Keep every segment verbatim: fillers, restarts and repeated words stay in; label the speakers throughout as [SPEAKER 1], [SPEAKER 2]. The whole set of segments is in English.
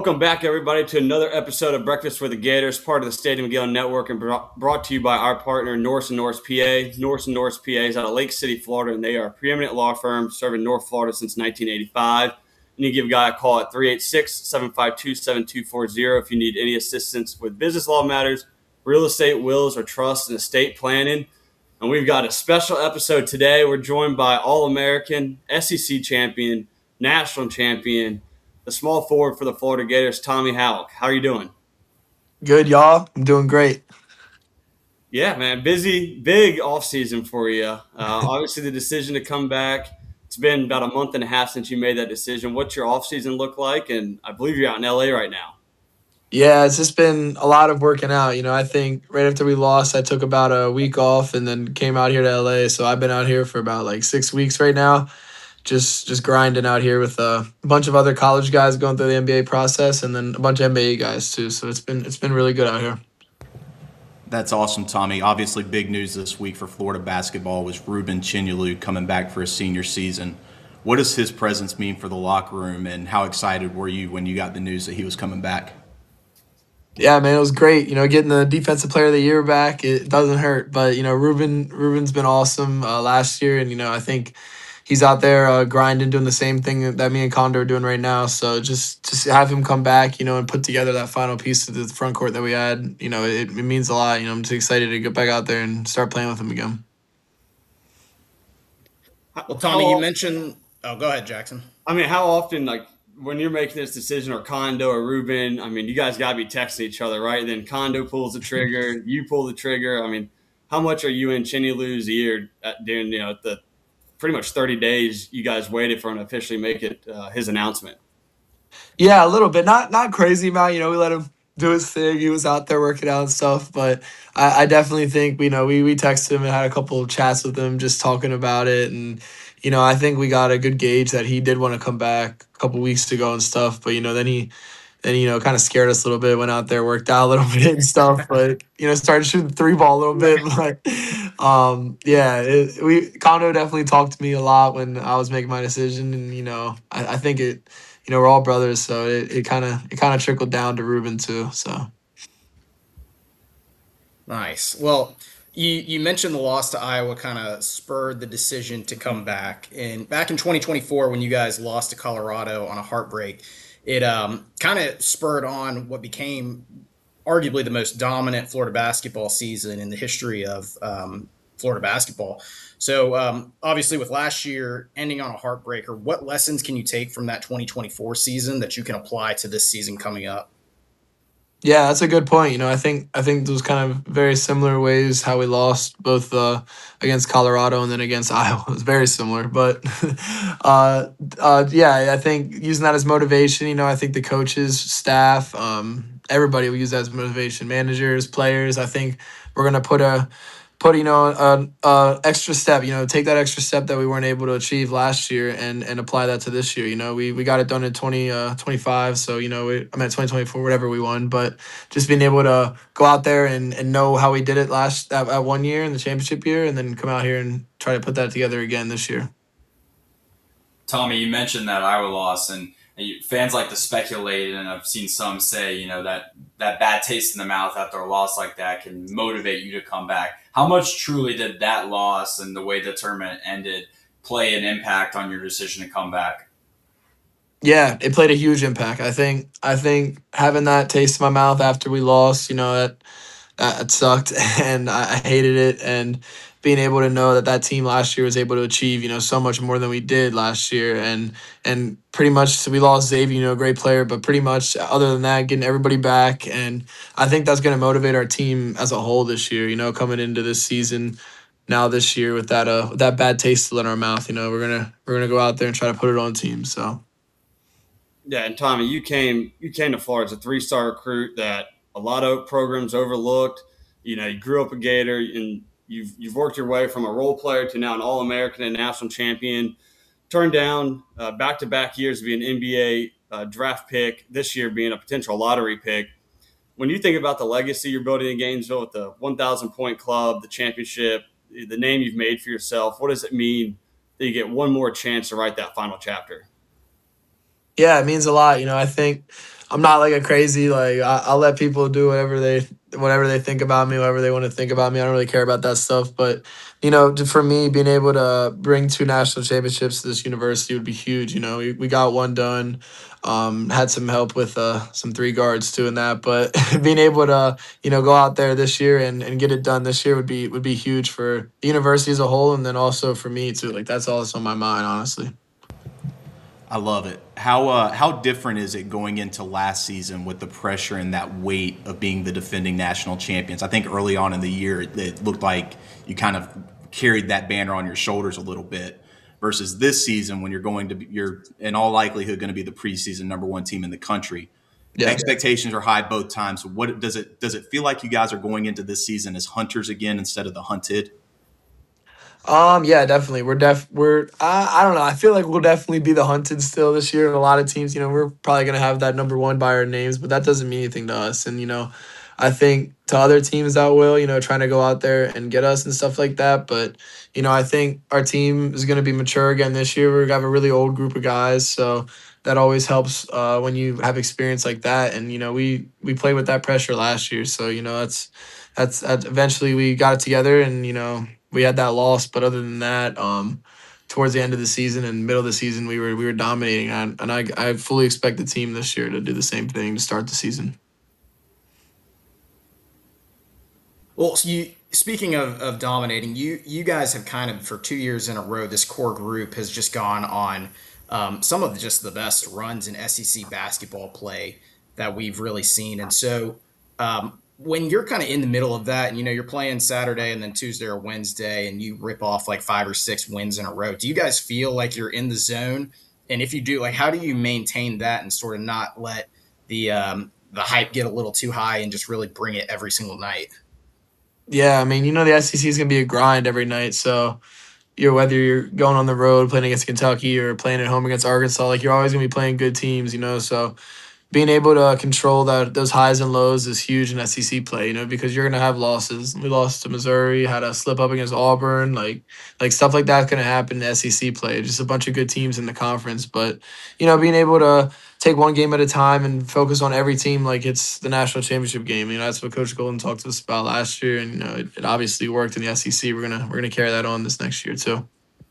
[SPEAKER 1] Welcome back, everybody, to another episode of Breakfast with the Gators, part of the Stadium Galen Network, and brought, brought to you by our partner, Norris and Norris P A. Norris and Norris P A is out of Lake City, Florida, and they are a preeminent law firm serving North Florida since nineteen eighty-five. And you give a guy a call at three eight six, seven five two, seven two four zero if you need any assistance with business law matters, real estate, wills, or trust and estate planning. And we've got a special episode today. We're joined by All-American, S E C champion, national champion, the small forward for the Florida Gators, Tommy Hauck. How are you doing?
[SPEAKER 2] Good, y'all. I'm doing great.
[SPEAKER 1] Yeah, man. Busy, big offseason for you. Uh, obviously, the decision to come back, it's been about a month and a half since you made that decision. What's your offseason look like? And I believe you're out in L A right now.
[SPEAKER 2] Yeah, it's just been a lot of working out. You know, I think right after we lost, I took about a week off and then came out here to L A. So I've been out here for about like six weeks right now, just just grinding out here with a bunch of other college guys going through the N B A process and then a bunch of N B A guys too. So it's been it's been really good out here.
[SPEAKER 3] That's awesome, Tommy. Obviously, big news this week for Florida basketball was Ruben Chinyelu coming back for his senior season. What does his presence mean for the locker room, and how excited were you when you got the news that he was coming back?
[SPEAKER 2] Yeah, man, it was great. You know, getting the Defensive Player of the Year back, it doesn't hurt. But you know, Ruben Ruben's been awesome uh, last year, and you know, I think he's out there uh, grinding, doing the same thing that me and Condor are doing right now. So just just have him come back, you know, and put together that final piece to the front court that we had. You know, it, it means a lot. You know, I'm just excited to get back out there and start playing with him again.
[SPEAKER 4] Well, Tommy, you mentioned. Oh, go ahead, Jackson.
[SPEAKER 1] I mean, how often, like, when you're making this decision, or Condo or Ruben, I mean, you guys got to be texting each other, right? Then Condo pulls the trigger, you pull the trigger. I mean, how much are you in Chinyolu's ear at, during, you know, the pretty much thirty days you guys waited for him to officially make it uh, his announcement?
[SPEAKER 2] Yeah, a little bit. Not not crazy amount. You know, we let him do his thing. He was out there working out and stuff. But I, I definitely think, you know, we, we texted him and had a couple of chats with him just talking about it. And, you know, I think we got a good gauge that he did want to come back a couple weeks ago and stuff. But, you know, then he, then, you know, kind of scared us a little bit, went out there, worked out a little bit and stuff. But, you know, started shooting the three ball a little bit. But, um, yeah, it, we, Kondo definitely talked to me a lot when I was making my decision. And, you know, I, I think it, you know, we're all brothers, so it it kind of it kind of trickled down to Ruben too. So
[SPEAKER 4] Nice. Well, you, you mentioned the loss to Iowa kind of spurred the decision to come back. And back in twenty twenty-four, when you guys lost to Colorado on a heartbreak, it um, kind of spurred on what became arguably the most dominant Florida basketball season in the history of um, Florida basketball. So um, obviously with last year ending on a heartbreaker, what lessons can you take from that twenty twenty-four season that you can apply to this season coming up?
[SPEAKER 2] yeah, that's a good point. You know, I think I think those kind of very similar ways how we lost both uh, against Colorado and then against Iowa was very similar. But uh, uh, yeah, I think using that as motivation. You know, I think the coaches, staff, um, everybody will use that as motivation. Managers, players. I think we're gonna put a put you know a, a extra step, you know take that extra step that we weren't able to achieve last year and and apply that to this year. You know we we got it done in twenty twenty-five, so you know we, I'm at twenty twenty-four, whatever we won, but just being able to go out there and, and know how we did it last at, at one year in the championship year and then come out here and try to put that together again this year.
[SPEAKER 5] Tommy, you mentioned that Iowa loss, and you, fans like to speculate, and I've seen some say, you know, that that bad taste in the mouth after a loss like that can motivate you to come back. How much truly did that loss and the way the tournament ended play an impact on your decision to come back?
[SPEAKER 2] Yeah, it played a huge impact. I think I think having that taste in my mouth after we lost, you know, that that sucked and I, I hated it. And being able to know that that team last year was able to achieve, you know, so much more than we did last year, and and pretty much so we lost Xavier, you know, a great player, but pretty much other than that, getting everybody back, and I think that's going to motivate our team as a whole this year. You know, coming into this season now this year with that uh with that bad taste still in our mouth, you know, we're gonna we're gonna go out there and try to put it on team. So.
[SPEAKER 1] Yeah, and Tommy, you came you came to Florida as a three-star recruit that a lot of programs overlooked. You know, you grew up a Gator, and you've you've worked your way from a role player to now an All-American and national champion. Turned down uh, back-to-back years to be an N B A uh, draft pick, this year being a potential lottery pick. When you think about the legacy you're building in Gainesville with the one thousand point club, the championship, the name you've made for yourself, what does it mean that you get one more chance to write that final chapter?
[SPEAKER 2] Yeah, it means a lot. You know, I think I'm not like a crazy like I, I'll let people do whatever they whatever they think about me, whatever they want to think about me. I don't really care about that stuff. But you know, to- for me, being able to bring two national championships to this university would be huge. You know, we, we got one done. Um, had some help with uh, some three guards too in that, but being able to you know go out there this year and, and get it done this year would be would be huge for the university as a whole, and then also for me too. Like that's all that's on my mind, honestly.
[SPEAKER 3] I love it. How uh, how different is it going into last season with the pressure and that weight of being the defending national champions? I think early on in the year it, it looked like you kind of carried that banner on your shoulders a little bit. Versus this season, when you're going to be, you're in all likelihood going to be the preseason number one team in the country.
[SPEAKER 2] Yeah.
[SPEAKER 3] Expectations are high both times. What does it does it feel like you guys are going into this season as hunters again instead of the hunted?
[SPEAKER 2] Um, yeah, definitely. We're def we're I, I don't know. I feel like we'll definitely be the hunted still this year. And a lot of teams, you know, we're probably gonna have that number one by our names, but that doesn't mean anything to us. And you know, I think to other teams that will, you know, trying to go out there and get us and stuff like that. But you know, I think our team is gonna be mature again this year. We have a really old group of guys, so that always helps uh, when you have experience like that. And you know, we we played with that pressure last year, so you know, that's that's, that's eventually we got it together, and you know we had that loss, but other than that, um, towards the end of the season and middle of the season, we were we were dominating, and, and I I fully expect the team this year to do the same thing to start the season.
[SPEAKER 4] Well, so you speaking of, of dominating, you you guys have kind of for two years in a row, this core group has just gone on um, some of just the best runs in S E C basketball play that we've really seen. And so um, when you're kind of in the middle of that, and you know you're playing Saturday and then Tuesday or Wednesday, and you rip off like five or six wins in a row, do you guys feel like you're in the zone? And if you do, like how do you maintain that and sort of not let the um, the hype get a little too high and just really bring it every single night?
[SPEAKER 2] Yeah, I mean, you know the S E C is gonna be a grind every night, so you're whether you're going on the road playing against Kentucky or playing at home against Arkansas, like you're always gonna be playing good teams, you know. So being able to control that those highs and lows is huge in S E C play, you know, because you're gonna have losses. We lost to Missouri, had a slip up against Auburn, like like stuff like that's gonna happen in S E C play. Just a bunch of good teams in the conference, but you know, being able to take one game at a time and focus on every team like it's the national championship game. You know, that's what Coach Golden talked to us about last year, and you know, it, it obviously worked in the S E C. We're gonna we're gonna carry that on this next year too.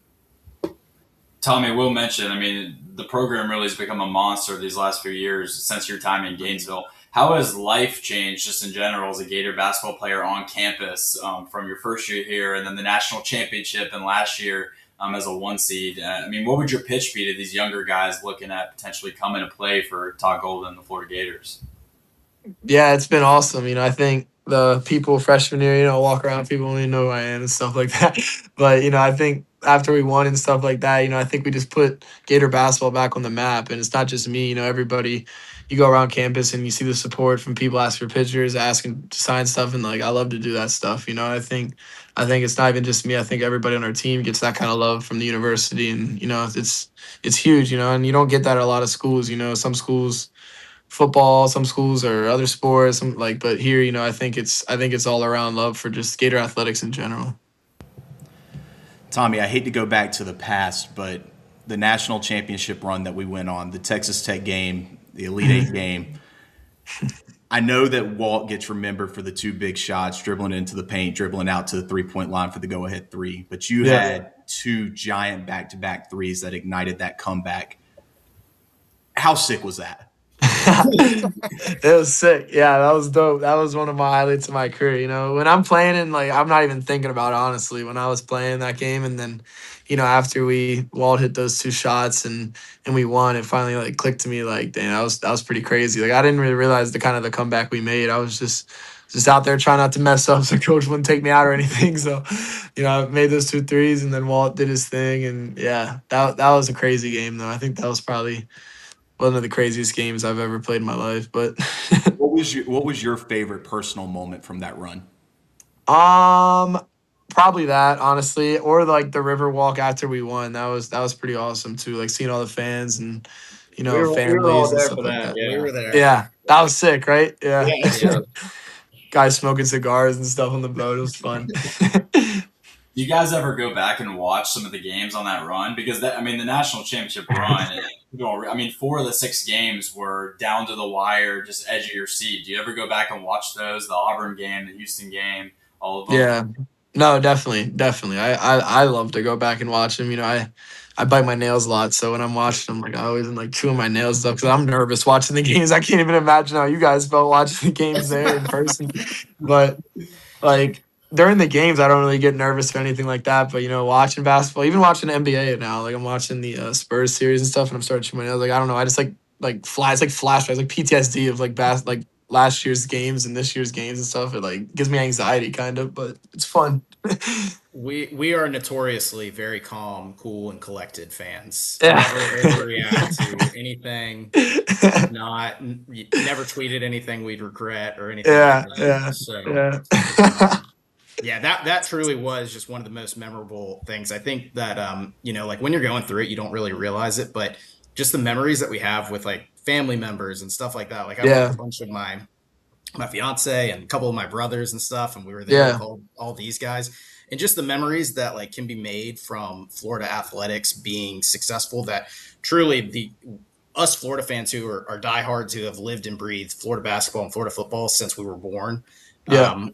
[SPEAKER 5] Tommy, will mention, I mean, the program really has become a monster these last few years since your time in Gainesville. How has life changed just in general as a Gator basketball player on campus um, from your first year here and then the national championship and last year um, as a one seed? Uh, I mean, what would your pitch be to these younger guys looking at potentially coming to play for Todd Golden and the Florida Gators?
[SPEAKER 2] Yeah, it's been awesome. You know, I think the people freshman year, you know, walk around, people only know who I am and stuff like that. But, you know, I think after we won and stuff like that, you know, I think we just put Gator basketball back on the map. And it's not just me, you know, everybody, you go around campus and you see the support from people asking for pictures, asking to sign stuff. And like, I love to do that stuff. You know, I think, I think it's not even just me. I think everybody on our team gets that kind of love from the university. And, you know, it's, it's huge, you know, and you don't get that at a lot of schools. You know, some schools, football, some schools or other sports, some like, but here, you know, I think it's, I think it's all around love for just Gator athletics in general.
[SPEAKER 3] Tommy, I hate to go back to the past, but the national championship run that we went on, the Texas Tech game, the Elite Eight game, I know that Walt gets remembered for the two big shots, dribbling into the paint, dribbling out to the three-point line for the go-ahead three. But you
[SPEAKER 2] Yeah.
[SPEAKER 3] had two giant back-to-back threes that ignited that comeback. How sick was that?
[SPEAKER 2] It was sick. Yeah, that was dope. That was one of my highlights of my career. You know, when I'm playing and like I'm not even thinking about it, honestly, when I was playing that game, and then, you know, after we Walt hit those two shots and and we won, it finally like clicked to me like, damn, that was that was pretty crazy. Like I didn't really realize the kind of the comeback we made. I was just just out there trying not to mess up so coach wouldn't take me out or anything. So, you know, I made those two threes and then Walt did his thing, and yeah, that that was a crazy game though. I think that was probably one of the craziest games I've ever played in my life. But
[SPEAKER 3] What was your What was your favorite personal moment from that run?
[SPEAKER 2] um, probably that honestly, or like the river walk after we won. That was that was pretty awesome too. Like seeing all the fans and you know
[SPEAKER 1] We were- we
[SPEAKER 2] families
[SPEAKER 1] were all
[SPEAKER 2] and
[SPEAKER 1] there
[SPEAKER 2] stuff
[SPEAKER 1] for
[SPEAKER 2] like
[SPEAKER 1] that,
[SPEAKER 2] that.
[SPEAKER 1] yeah.
[SPEAKER 4] We were there.
[SPEAKER 2] Yeah, that was sick, right? Yeah.
[SPEAKER 1] Yeah.
[SPEAKER 2] Guys smoking cigars and stuff on the boat. It was fun.
[SPEAKER 5] Do you guys ever go back and watch some of the games on that run? Because that, I mean, the national championship run, I mean, four of the six games were down to the wire, just edge of your seat. Do you ever go back and watch those? The Auburn game, the Houston game, all of them?
[SPEAKER 2] Yeah. No, definitely, definitely. I, I, I love to go back and watch them. You know, I, I bite my nails a lot, so when I'm watching them, like I always am like chewing my nails up because I'm nervous watching the games. I can't even imagine how you guys felt watching the games there in person. But like during the games, I don't really get nervous or anything like that. But you know, watching basketball, even watching N B A now, like I'm watching the uh, Spurs series and stuff, and I'm starting to chew my nails. Like I don't know, I just like like fly. It's like flashbacks, like P T S D of like bas- like last year's games and this year's games and stuff. It like gives me anxiety, kind of, but it's fun.
[SPEAKER 4] We we are notoriously very calm, cool, and collected fans.
[SPEAKER 2] Yeah.
[SPEAKER 4] Never overreact to anything. Not never tweeted anything we'd regret or anything.
[SPEAKER 2] Yeah,
[SPEAKER 4] like that.
[SPEAKER 2] yeah,
[SPEAKER 4] So,
[SPEAKER 2] yeah.
[SPEAKER 4] yeah, that that truly was just one of the most memorable things. I think that um, you know, like when you're going through it, you don't really realize it, but just the memories that we have with like family members and stuff like that. Like I
[SPEAKER 2] Yeah.
[SPEAKER 4] went with a bunch of my my fiance and a couple of my brothers and stuff, and we were there
[SPEAKER 2] Yeah.
[SPEAKER 4] with all, all these guys. And just the memories that like can be made from Florida athletics being successful, that truly the us Florida fans who are, are diehards who have lived and breathed Florida basketball and Florida football since we were born.
[SPEAKER 2] Yeah.
[SPEAKER 4] Um,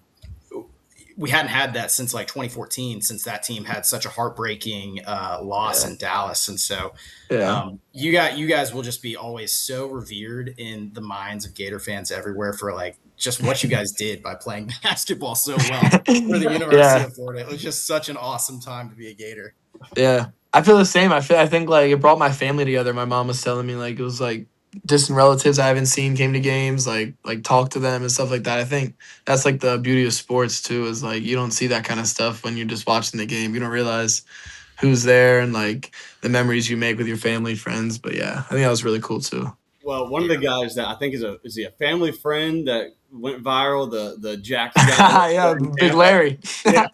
[SPEAKER 4] we hadn't had that since like twenty fourteen, since that team had such a heartbreaking uh, loss
[SPEAKER 2] Yeah.
[SPEAKER 4] in Dallas. And so
[SPEAKER 2] Yeah.
[SPEAKER 4] um, you got you guys will just be always so revered in the minds of Gator fans everywhere for like just what you guys did by playing basketball so well for the University
[SPEAKER 2] Yeah.
[SPEAKER 4] of Florida. It was just such an awesome time to be a Gator.
[SPEAKER 2] Yeah. I feel the same. I feel I think like it brought my family together. My mom was telling me like it was like distant relatives I haven't seen came to games, like like talked to them and stuff like that. I think that's like the beauty of sports too, is like you don't see that kind of stuff when you're just watching the game. You don't realize who's there and like the memories you make with your family, friends. But yeah, I think that was really cool too.
[SPEAKER 1] Well, one of the guys that I think is a is he a family friend that went viral, the the Jack guy.
[SPEAKER 2] Yeah, Big Larry.
[SPEAKER 1] Yeah.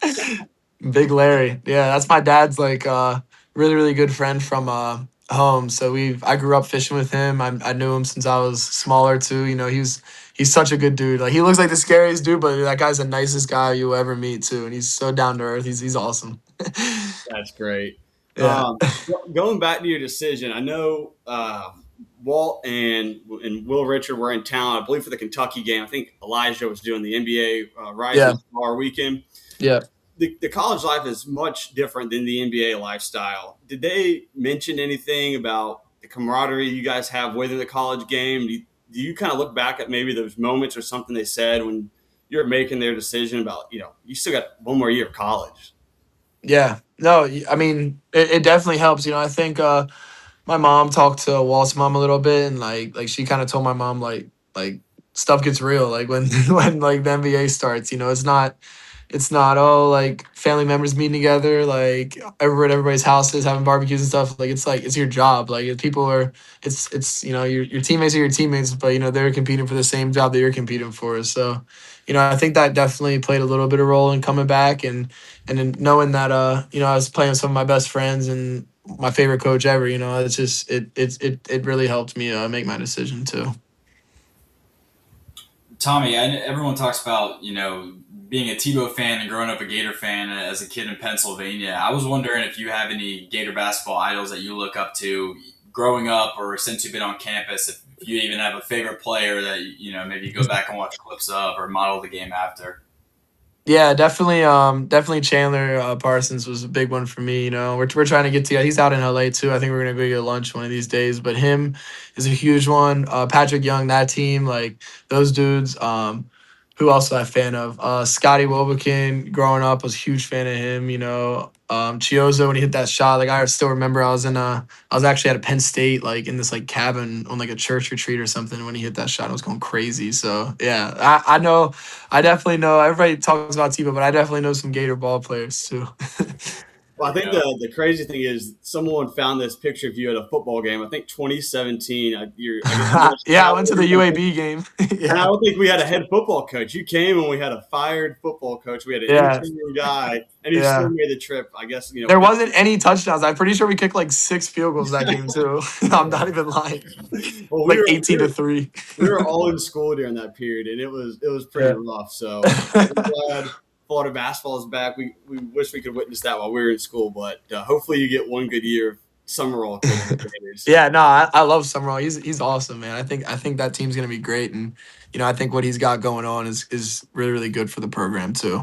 [SPEAKER 2] Big Larry. Yeah, that's my dad's like uh really, really good friend from uh home. So we I grew up fishing with him. I I knew him since I was smaller too. You know, he's he's such a good dude. Like he looks like the scariest dude, but that guy's the nicest guy you'll ever meet too. And he's so down to earth. He's he's awesome.
[SPEAKER 1] That's great.
[SPEAKER 2] Yeah.
[SPEAKER 1] Um, go- going back to your decision, I know uh, Walt and and Will Richard were in town, I believe, for the Kentucky game. I think Elijah was doing the N B A uh, Rising
[SPEAKER 2] Yeah.
[SPEAKER 1] Star weekend.
[SPEAKER 2] Yeah.
[SPEAKER 1] The, the college life is much different than the N B A lifestyle. Did they mention anything about the camaraderie you guys have with the college game? Do you, do you kind of look back at maybe those moments or something they said when you're making their decision about, you know, you still got one more year of college?
[SPEAKER 2] Yeah. No, y- I mean, it, it definitely helps. You know, I think uh, my mom talked to Walt's mom a little bit, and like, like she kind of told my mom like, like stuff gets real. Like when, when like the N B A starts, you know, it's not, it's not all like family members meeting together, like everywhere at everybody's houses having barbecues and stuff. Like it's like it's your job. Like people are, it's it's you know your your teammates are your teammates, but you know they're competing for the same job that you're competing for. So, you know, I think that definitely played a little bit of role in coming back and and then knowing that uh you know I was playing with some of my best friends and my favorite coach ever. You know, it's just it it it it really helped me uh, make my decision too.
[SPEAKER 5] Tommy, I, everyone talks about, you know, being a Tebow fan and growing up a Gator fan as a kid in Pennsylvania. I was wondering if you have any Gator basketball idols that you look up to growing up or since you've been on campus, if, if you even have a favorite player that, you know, maybe you go back and watch clips of or model the game after.
[SPEAKER 2] Yeah, definitely. Um, definitely Chandler uh, Parsons was a big one for me. You know, we're we're trying to get together. He's out in L A too. I think we're gonna go get lunch one of these days. But him is a huge one. Uh, Patrick Young, that team, like those dudes. Um, who else am I a fan of? Uh, Scotty Wilbekin. Growing up, was a huge fan of him. You know, um, Chiozo when he hit that shot. Like I still remember, I was in a, I was actually at a Penn State, like in this like cabin on like a church retreat or something when he hit that shot. I was going crazy. So yeah, I, I know. I definitely know. Everybody talks about Tebow, but I definitely know some Gator ball players too.
[SPEAKER 1] Well, I think the, the crazy thing is someone found this picture of you at a football game. I think twenty seventeen. I, you're, I guess
[SPEAKER 2] Yeah, I went to the U A B game.
[SPEAKER 1] And I
[SPEAKER 2] Yeah,
[SPEAKER 1] don't think we had a head football coach. You came and we had a fired football coach. We had an
[SPEAKER 2] Yeah.
[SPEAKER 1] interim guy, and he
[SPEAKER 2] Yeah.
[SPEAKER 1] still made the trip. I guess you know
[SPEAKER 2] there wasn't any touchdowns. I'm pretty sure we kicked like six field goals that game too. I'm not even lying.
[SPEAKER 1] Well, we
[SPEAKER 2] Like
[SPEAKER 1] were,
[SPEAKER 2] eighteen
[SPEAKER 1] we
[SPEAKER 2] to
[SPEAKER 1] were,
[SPEAKER 2] three.
[SPEAKER 1] we were all in school during that period, and it was it was pretty
[SPEAKER 2] Yeah.
[SPEAKER 1] rough. So I'm glad Florida basketball is back. We we wish we could witness that while we were in school, but uh, hopefully you get one good year of Summerall taking the Gators.
[SPEAKER 2] Yeah, no, I, I love Summerall. He's he's awesome, man. I think I think that team's gonna be great, and you know I think what he's got going on is is really really good for the program too.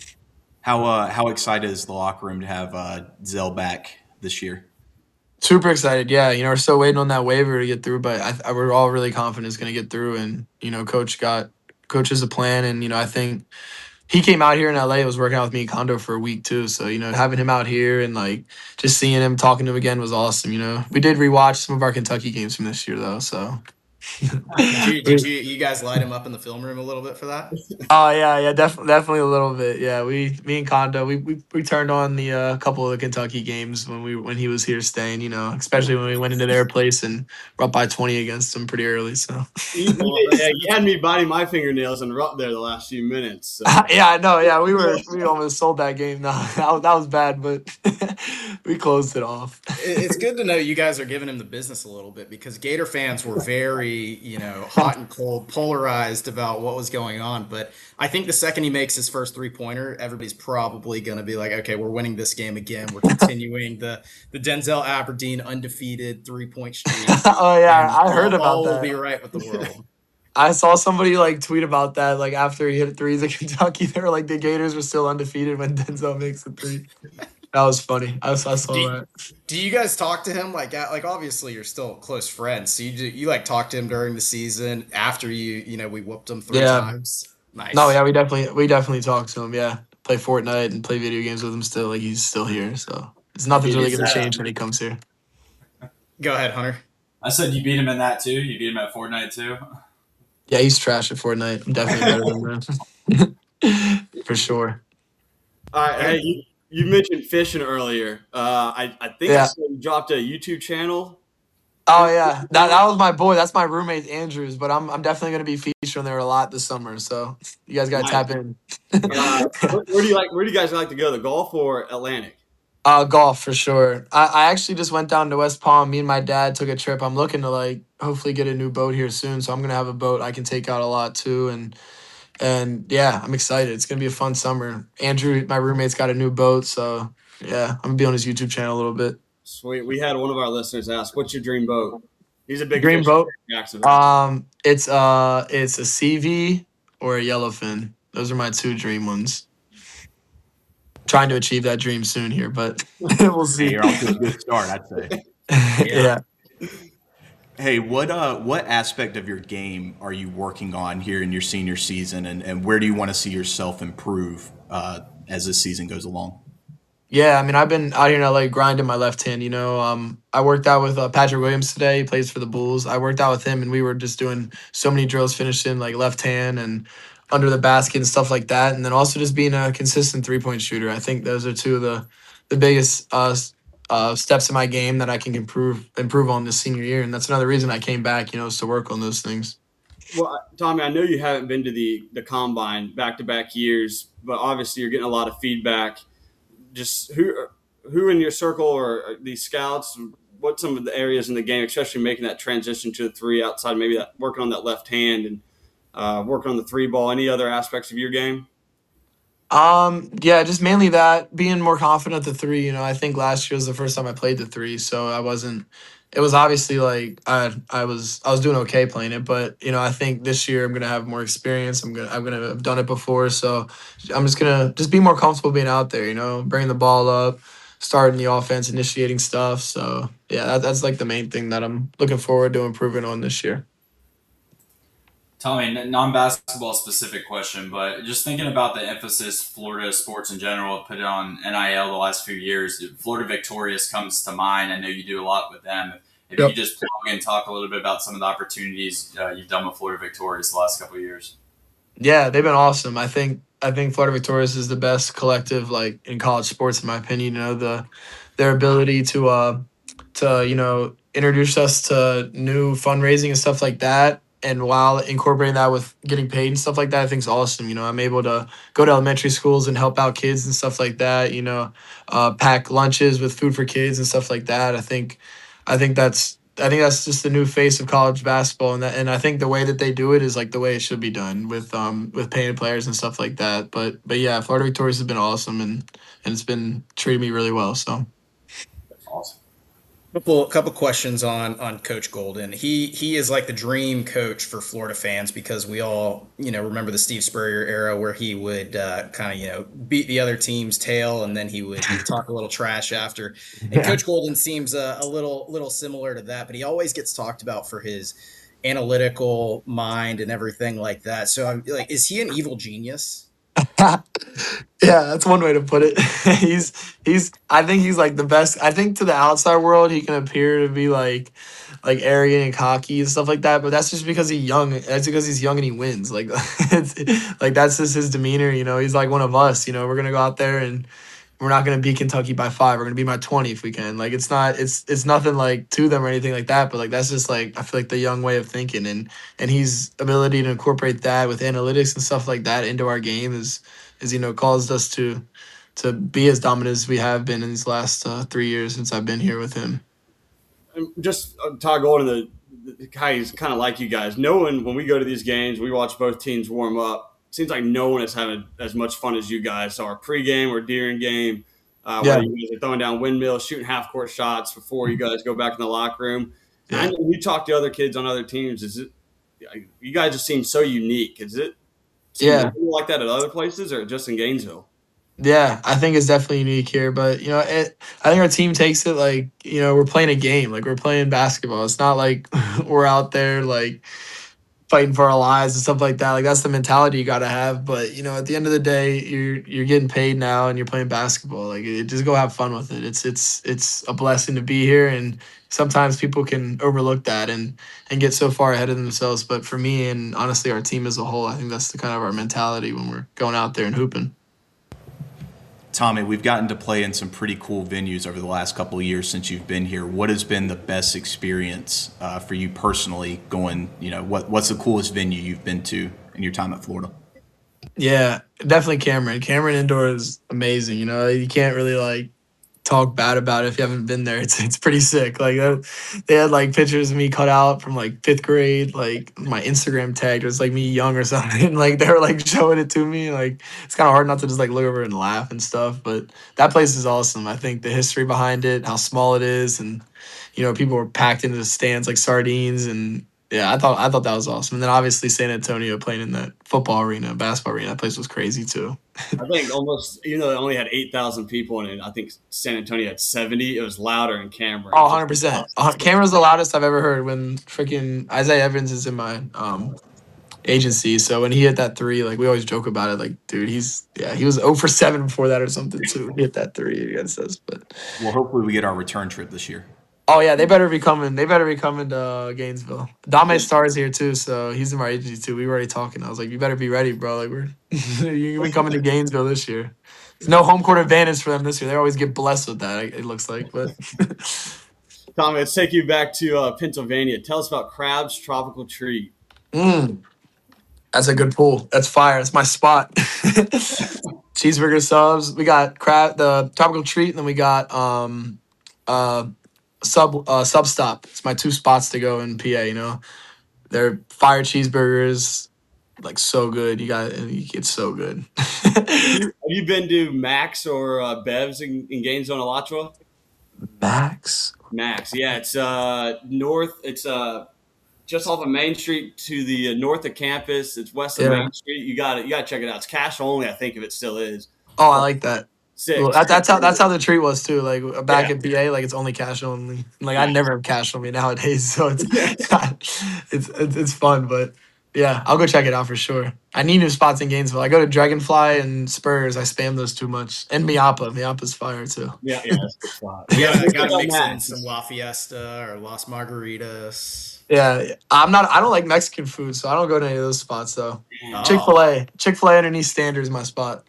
[SPEAKER 3] How uh, how excited is the locker room to have uh, Zell back this year?
[SPEAKER 2] Super excited, yeah. You know we're still waiting on that waiver to get through, but I, I, we're all really confident it's gonna get through, and you know coach got coach has a plan, and you know I think he came out here in L A, was working out with me in Condo for a week too. So, you know, having him out here and like just seeing him, talking to him again was awesome. You know, we did rewatch some of our Kentucky games from this year though. So,
[SPEAKER 4] Did you, did you you guys light him up in the film room a little bit for that?
[SPEAKER 2] oh yeah, yeah, definitely, definitely a little bit. Yeah, we, me and Condo, we we, we turned on the uh, couple of the Kentucky games when we when he was here staying. You know, especially when we went into their place and were up by twenty against them pretty early. So,
[SPEAKER 1] You, you- yeah, you had me biting my fingernails and up there the last few minutes. So.
[SPEAKER 2] yeah, I know. Yeah, we were we almost sold that game. No, that was, that was bad, but we closed it off.
[SPEAKER 4] It- It's good to know you guys are giving him the business a little bit because Gator fans were very, you know, hot and cold, polarized about what was going on. But I think the second he makes his first three pointer, everybody's probably going to be like, okay, we're winning this game again. We're continuing the the Denzel Aberdeen undefeated three point streak.
[SPEAKER 2] Oh yeah,
[SPEAKER 4] And
[SPEAKER 2] I heard
[SPEAKER 4] all-
[SPEAKER 2] about
[SPEAKER 4] all will
[SPEAKER 2] that.
[SPEAKER 4] be right with the world.
[SPEAKER 2] I saw somebody like tweet about that. Like after he hit threes at Kentucky, they were like the Gators were still undefeated when Denzel makes a three. That was funny. I, saw- I saw
[SPEAKER 4] Do you-
[SPEAKER 2] that.
[SPEAKER 4] Do you guys talk to him like at- like obviously you're still close friends, so you do, you like talk to him during the season after you you know we whooped him three
[SPEAKER 2] Yeah.
[SPEAKER 4] times. Nice.
[SPEAKER 2] No, yeah, we definitely we definitely talk to him. Yeah, play Fortnite and play video games with him still. Like he's still here, so it's nothing's really gonna
[SPEAKER 5] Is that-
[SPEAKER 2] change when he comes here.
[SPEAKER 4] Go ahead, Hunter.
[SPEAKER 5] I said you beat him in that too. You beat him at Fortnite too.
[SPEAKER 2] Yeah, he's trash at Fortnite. I'm definitely better than him. For sure.
[SPEAKER 1] All right, hey, you, you mentioned fishing earlier. Uh, I, I think
[SPEAKER 2] Yeah.
[SPEAKER 1] I saw you dropped a YouTube channel.
[SPEAKER 2] Oh yeah, that that was my boy. That's my roommate Andrews. But I'm I'm definitely gonna be featured on there a lot this summer. So you guys gotta
[SPEAKER 1] Nice.
[SPEAKER 2] tap in.
[SPEAKER 1] Uh, where, where do you like? Where do you guys like to go? The Gulf or Atlantic?
[SPEAKER 2] Uh, golf for sure. I, I actually just went down to West Palm. Me and my dad took a trip. I'm looking to like hopefully get a new boat here soon. So I'm gonna have a boat I can take out a lot too. And and yeah, I'm excited. It's gonna be a fun summer. Andrew, my roommate's got a new boat, so yeah, I'm gonna be on his YouTube channel a little bit.
[SPEAKER 1] Sweet. We had one of our listeners ask, "What's your dream boat?" He's a big
[SPEAKER 2] Dream
[SPEAKER 1] fisher
[SPEAKER 2] boat?
[SPEAKER 1] in Jacksonville.
[SPEAKER 2] Um, it's uh, it's a C V or a yellowfin. Those are my two dream ones. Trying to achieve that dream soon here, but we'll
[SPEAKER 3] Hey,
[SPEAKER 2] see.
[SPEAKER 3] you're off to a good start, I'd say.
[SPEAKER 2] yeah.
[SPEAKER 3] Hey, what uh, what aspect of your game are you working on here in your senior season, and, and where do you want to see yourself improve uh, as this season goes along?
[SPEAKER 2] Yeah, I mean, I've been out here in L A grinding my left hand. You know, um, I worked out with uh, Patrick Williams today. He plays for the Bulls. I worked out with him, and we were just doing so many drills, finishing like left hand and under the basket and stuff like that. And then also just being a consistent three point shooter. I think those are two of the the biggest uh, s- uh, steps in my game that I can improve improve on this senior year. And that's another reason I came back. You know, is to work on those things.
[SPEAKER 1] Well, Tommy, I know you haven't been to the the combine back to back years, but obviously you're getting a lot of feedback. Just who who in your circle or these scouts? What some of the areas in the game, especially making that transition to the three outside, maybe that working on that left hand and uh, working on the three ball. Any other aspects of your game?
[SPEAKER 2] Um, yeah, just mainly that, being more confident at the three. You know, I think last year was the first time I played the three, so I wasn't. It was obviously like I I was I was doing okay playing it, but you know I think this year I'm gonna have more experience. I'm gonna I'm gonna have done it before, so I'm just gonna just be more comfortable being out there. You know, bringing the ball up, starting the offense, initiating stuff. So yeah, that, that's like the main thing that I'm looking forward to improving on this year.
[SPEAKER 5] Tommy, non-basketball specific question, but just thinking about the emphasis Florida sports in general put it on N I L the last few years, Florida Victorious comes to mind. I know you do a lot with them. If
[SPEAKER 2] Yep.
[SPEAKER 5] you could just plug and talk a little bit about some of the opportunities uh, you've done with Florida Victorious the last couple of years.
[SPEAKER 2] Yeah, they've been awesome. I think I think Florida Victorious is the best collective like in college sports in my opinion. You know, the their ability to uh to, you know, introduce us to new fundraising and stuff like that. And while incorporating that with getting paid and stuff like that, I think is awesome. You know, I'm able to go to elementary schools and help out kids and stuff like that. You know, uh, pack lunches with food for kids and stuff like that. I think, I think that's, I think that's just the new face of college basketball, and that, and I think the way that they do it is like the way it should be done with um with paying players and stuff like that. But but yeah, Florida Victorious has been awesome, and and it's been treating me really well. So
[SPEAKER 5] Awesome.
[SPEAKER 4] Couple couple questions on on Coach Golden. He he is like the dream coach for Florida fans because we all you know remember the Steve Spurrier era where he would uh, kind of you know beat the other team's tail and then he would talk a little trash after. And
[SPEAKER 2] Yeah.
[SPEAKER 4] Coach Golden seems a, a little little similar to that, but he always gets talked about for his analytical mind and everything like that. So I'm like, is he an evil genius?
[SPEAKER 2] Yeah, that's one way to put it. he's he's I think he's like the best. I think to the outside world he can appear to be like like arrogant and cocky and stuff like that, but that's just because he's young. That's because he's young and he wins. Like it's, like that's just his demeanor, you know. He's like one of us, you know. We're going to go out there and we're not going to beat Kentucky by five. We're going to beat by twenty if we can. Like it's not it's it's nothing like to them or anything like that, but like that's just like I feel like the young way of thinking, and and he's ability to incorporate that with analytics and stuff like that into our game is is you know caused us to to be as dominant as we have been in these last uh, three years since I've been here with him.
[SPEAKER 1] And just uh, Todd Golden, the, the guy he's kind of like you guys. No one, when we go to these games, we watch both teams warm up. Seems like no one is having as much fun as you guys are pregame or during game. Uh,
[SPEAKER 2] Yeah.
[SPEAKER 1] where you guys are throwing down windmills, shooting half court shots before you guys go back in the locker room. And I
[SPEAKER 2] Yeah.
[SPEAKER 1] know you talk to other kids on other teams. Is it you guys just seem so unique? Is it seem
[SPEAKER 2] Yeah.
[SPEAKER 1] like that at other places or just in Gainesville?
[SPEAKER 2] Yeah, I think it's definitely unique here, but you know, it, I think our team takes it like you know we're playing a game, like we're playing basketball. It's not like we're out there like fighting for our lives and stuff like that. Like that's the mentality you got to have. But you know, at the end of the day, you're you're getting paid now and you're playing basketball. Like it, just go have fun with it. It's it's it's a blessing to be here, and sometimes people can overlook that and and get so far ahead of themselves. But for me and honestly our team as a whole, I think that's the kind of our mentality when we're going out there and hooping.
[SPEAKER 3] Tommy, we've gotten to play in some pretty cool venues over the last couple of years since you've been here. What has been the best experience uh, for you personally going, you know, what, what's the coolest venue you've been to in your time at Florida?
[SPEAKER 2] Yeah, definitely Cameron. Cameron Indoor is amazing. You know, you can't really like talk bad about it if you haven't been there. It's it's pretty sick. Like that, they had like pictures of me cut out from like fifth grade. Like my Instagram tag was like me young or something. Like they were like showing it to me. Like it's kind of hard not to just like look over and laugh and stuff. But that place is awesome. I think the history behind it, how small it is, and you know people were packed into the stands like sardines. And yeah, I thought I thought that was awesome. And then obviously San Antonio playing in that football arena, basketball arena. That place was crazy too.
[SPEAKER 1] I think almost, even though it only had eight thousand people in it, I think San Antonio had seventy. It was louder in Cameron.
[SPEAKER 2] Oh, one hundred percent. Uh, Cameron's the loudest I've ever heard when freaking Isaiah Evans is in my um agency. So when he hit that three, like we always joke about it. Like, dude, he's yeah, he was zero for seven before that or something too. He hit that three against us. But
[SPEAKER 3] Well, hopefully we get our return trip this year.
[SPEAKER 2] oh yeah, they better be coming. They better be coming to uh, Gainesville. Dame Star's here too, so he's in my agency too. We were already talking. I was like, you better be ready, bro. Like we're you're be coming to Gainesville this year. There's no home court advantage for them this year. They always get blessed with that. It looks like, but.
[SPEAKER 1] Tommy, let's take you back to uh, Pennsylvania. Tell us about Crab's Tropical Treat.
[SPEAKER 2] Mm. That's a good pull. That's fire. That's my spot. Cheeseburger subs. We got crab, the tropical treat, and then we got um, uh, sub uh, sub stop. It's my two spots to go in P A. You know, they're fire cheeseburgers, like so good. You got it's so good.
[SPEAKER 1] Have you been to Max or uh, Bev's in, in Gainesville and Alachua?
[SPEAKER 2] Max.
[SPEAKER 1] Max, yeah, it's uh, north. It's uh, just off of Main Street to the uh, north of campus. It's west of
[SPEAKER 2] Yeah.
[SPEAKER 1] Main Street. You got it. You got to check it out. It's cash only. I think if it still is.
[SPEAKER 2] Oh, I like that.
[SPEAKER 1] Six.
[SPEAKER 2] Well, that, that's how that's how the treat was too. Like back
[SPEAKER 1] Yeah.
[SPEAKER 2] in P A, like it's only cash only. Like I never have cash on me nowadays, so it's it's, it's it's fun. But yeah, I'll go check it out for sure. I need new spots in Gainesville. I go to Dragonfly and Spurs. I spam those too much. And Miapa. Miapa's fire too.
[SPEAKER 1] Yeah, yeah, that's a good spot.
[SPEAKER 4] Yeah, I gotta
[SPEAKER 1] Check out
[SPEAKER 4] mix in
[SPEAKER 1] Max.
[SPEAKER 4] some La Fiesta or Las Margaritas.
[SPEAKER 2] Yeah, I'm not. I don't like Mexican food, so I don't go to any of those spots though.
[SPEAKER 4] Oh.
[SPEAKER 2] Chick Fil A, Chick Fil A underneath Standard is my spot.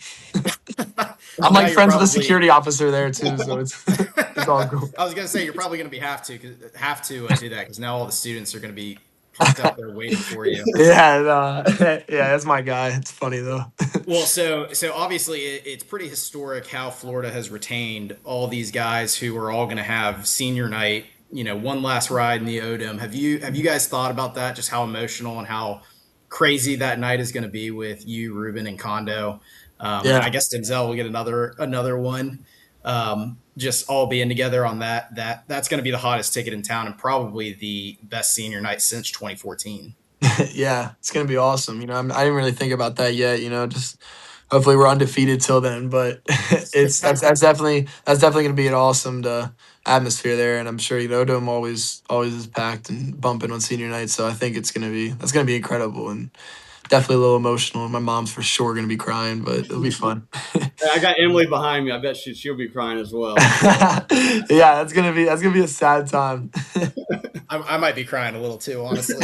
[SPEAKER 2] I'm
[SPEAKER 4] Now
[SPEAKER 2] like
[SPEAKER 4] you're
[SPEAKER 2] friends with the
[SPEAKER 4] probably-
[SPEAKER 2] security officer there too, so it's it's all cool.
[SPEAKER 4] I was gonna say you're probably gonna be have to 'cause- have to uh, do that because now all the students are gonna be parked out there waiting for you.
[SPEAKER 2] Yeah, no, yeah, that's my guy. It's funny though.
[SPEAKER 4] Well, so so obviously it, it's pretty historic how Florida has retained all these guys who are all going to have senior night. You know, one last ride in the O D M. Have you have you guys thought about that? Just how emotional and how crazy that night is going to be with you, Ruben, and Kondo. Um,
[SPEAKER 2] Yeah.
[SPEAKER 4] I guess Denzel will get another another one. Um, just all being together on that, that that's going to be the hottest ticket in town and probably the best senior night since twenty fourteen.
[SPEAKER 2] Yeah, it's gonna be awesome. You know, I'm, I didn't really think about that yet. You know, just hopefully we're undefeated till then. But it's that's that's definitely that's definitely gonna be an awesome uh, atmosphere there, and I'm sure you know Dome always always is packed and bumping on senior night. So I think it's gonna be that's gonna be incredible and definitely a little emotional. My mom's for sure gonna be crying, but it'll be fun.
[SPEAKER 1] I got Emily behind me. I bet she she'll be crying as well.
[SPEAKER 2] Yeah, that's gonna be that's gonna be a sad time.
[SPEAKER 4] I, I might be crying a little too, honestly.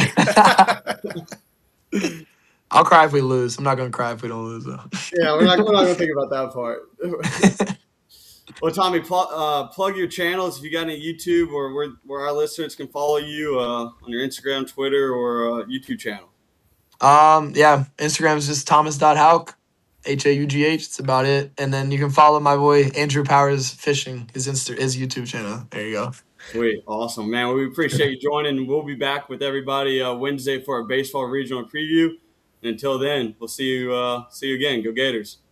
[SPEAKER 2] I'll cry if we lose. I'm not gonna cry if we don't lose though.
[SPEAKER 1] Yeah, we're not we're not gonna think about that part. Well, Tommy, pl- uh, plug your channels if you got any YouTube or where where our listeners can follow you uh, on your Instagram, Twitter, or uh, YouTube channel.
[SPEAKER 2] Um, yeah, Instagram is just thomas.hauk, H A U G H. It's about it. And then you can follow my boy Andrew Powers Fishing, his Insta, his YouTube channel. There you go.
[SPEAKER 1] Sweet, awesome, man. Well, we appreciate you joining. We'll be back with everybody uh, Wednesday for our baseball regional preview. And until then, we'll see you. Uh, see you again. Go Gators.